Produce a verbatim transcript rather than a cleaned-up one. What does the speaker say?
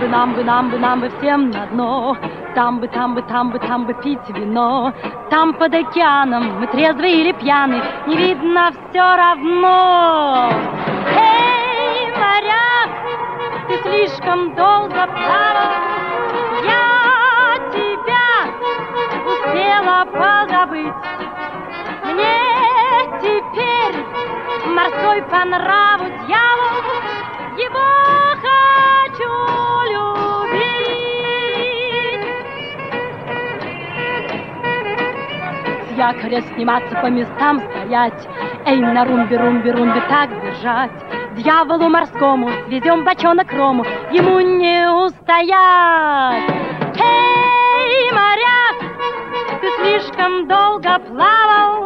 бы, нам бы, нам бы, нам бы всем на дно. Там бы, там бы, там бы, там бы пить вино. Там под океаном мы трезвы или пьяны, не видно все равно. Эй, моряк, ты слишком долго плавал, я тебя успела позабыть. Мне теперь морской по нраву дьявол, его хочу любить. С якоря сниматься, по местам стоять, эй, на румбе, румбе, румбе так держать. Дьяволу морскому везем бочонок рому, ему не устоять. Эй, моряк, ты слишком долго плавал,